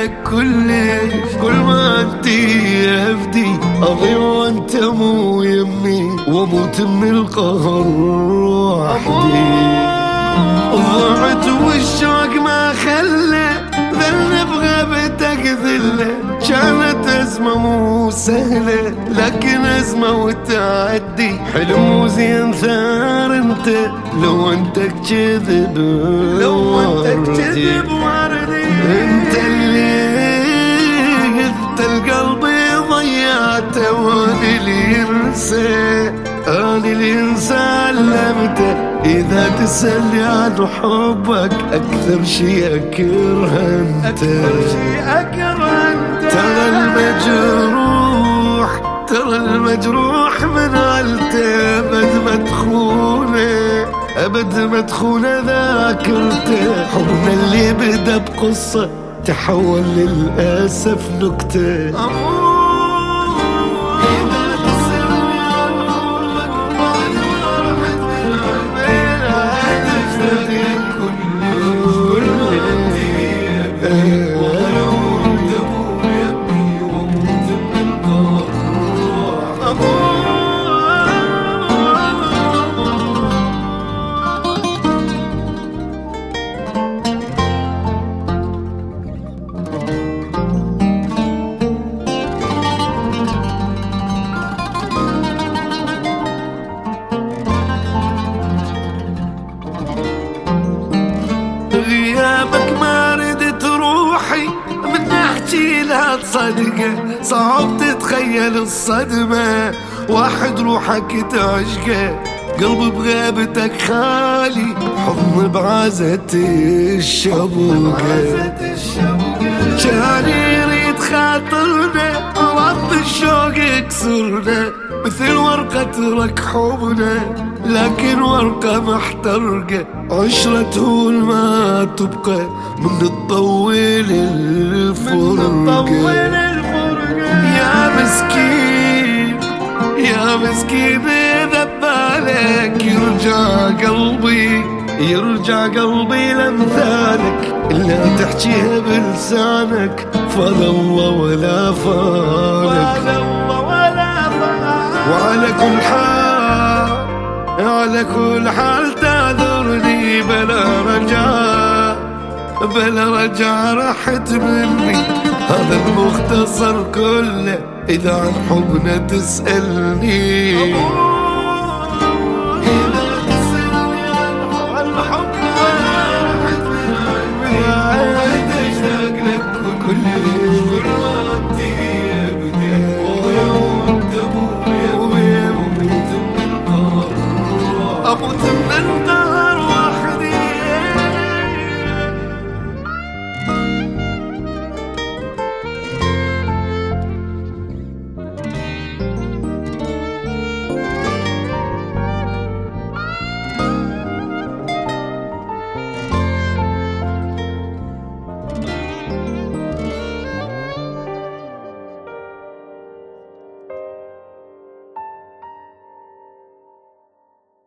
لك كل ما انت افدي اضيع وانت مو يمي واموت من القهر وحدي. ضعت والشوق ما خلى ذل بغيبتك ذله، كانت أزمة مو سهلة لكن أزمة وتعدي. حلم وزين ثار انت لو انت كذب وردي. انت اللي القلب ضيعته وانا اللي انسى لمته. اذا تسألني عن حبك اكثر شي اكره انت. ترى المجروح من عيلته ابد مدخونه ذاكرته. حبنا اللي بدا بقصة تحول للأسف نكتة. غيابك ما ردت روحي من احكي لها تصدقه. صعب تتخيل الصدمة واحد روحك تعشقه. قلبي بغيبتك خالي حضن بعزة الشبوقة. كان يريد خاطرنا رب الشوق يكسرنا مثل ورقة ترك حبنا لكن ورقة محترقة. عشرة ما تبقى من تطول الفرقة. يا مسكين إذا ببالك يرجع قلبي لأمثالك إلا تحكيها بلسانك. فضل الله ولا فالك. وعلى كل حال تعذرني بلا رجع راحت مني. هذا المختصر كله إذا عن حبنا تسألني.